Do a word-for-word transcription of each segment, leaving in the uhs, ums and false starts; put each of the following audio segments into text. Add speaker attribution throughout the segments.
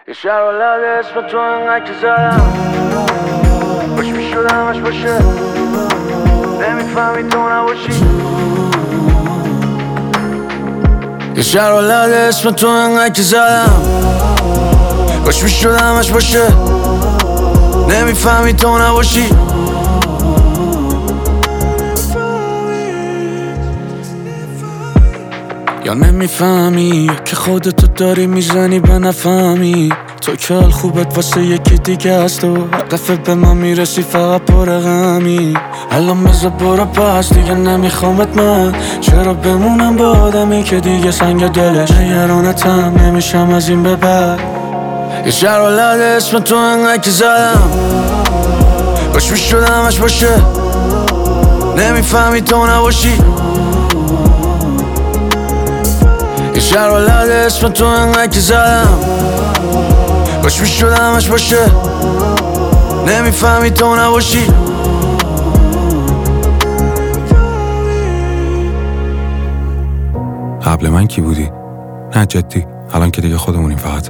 Speaker 1: یه شهر ولد اسم تو انقدر که زدم باش میشد همش باشه نمیفهمی تو نباشی. یه شهر ولد اسم تو انقدر که زدم باش میشد همش باشه نمیفهمی تو نباشی. یا نمیفهمی که خودتو داری میزنی به نفهمی تو که حال خوبت واسه یکی دیگه هست و دفعه به ما میرسی فقط پر غمی. الان بذار برو پس دیگه نمیخوامت من چرا بمونم با آدمی که دیگه سنگ دلش نگرانتم نمیشم از این به بعد. یه شهر ولد اسم تو انقدر که زدم باش میشد همش باشه نمیفهمی تو نباشی. یه شهر ولد اسم تو انقدر که زدم باش میشد همش باشه نمیفهمی تو نباشی.
Speaker 2: قبل من کی بودی؟ نه جدی الان که دیگه خودمونیم فقط.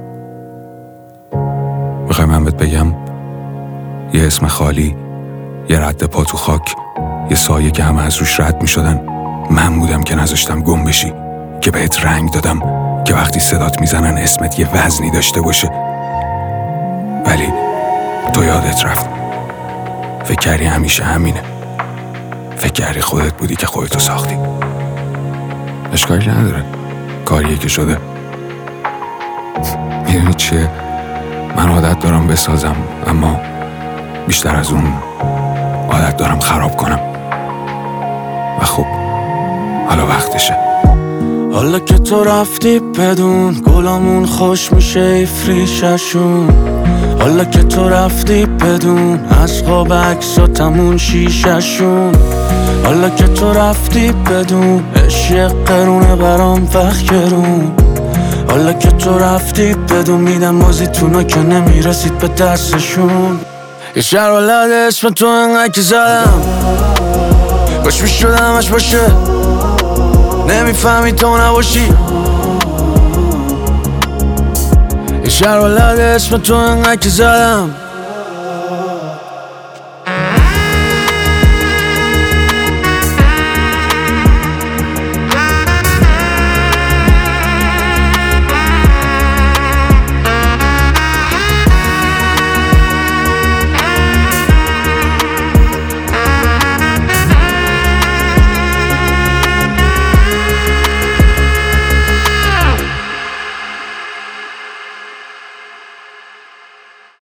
Speaker 2: میخوای من بهت بگم یه اسم خالی، یه رد پا تو خاک، یه سایه که همه از روش رد میشدن من بودم که نذاشتم گم بشی، که بهت رنگ دادم که وقتی صدات میزنن اسمت یه وزنی داشته باشه. ولی تو یادت رفت، فکر کردی همیشه همینه، فکر کردی خودت بودی که خودتو ساختی. اشکالی نداره، کاریه که شده. میدونی چیه؟ من عادت دارم بسازم اما بیشتر از اون عادت دارم خراب کنم و خب حالا وقتشه.
Speaker 1: حالا که تو رفتی بدون گلامون خوش میشه افریششون. حالا که تو رفتی بدون از خواب عکساتمون شیششون. حالا که تو رفتی بدون عشق قرونه برام فخرون. حالا که تو رفتی بدون میدم بازیتونا که نمیرسید به دستشون. یه شهر ولد اسم تو انقدر که زدم باش میشد همش باشه نمیفهمی تو نباشی. یه شهر ولد اسم تو انقدر که زدم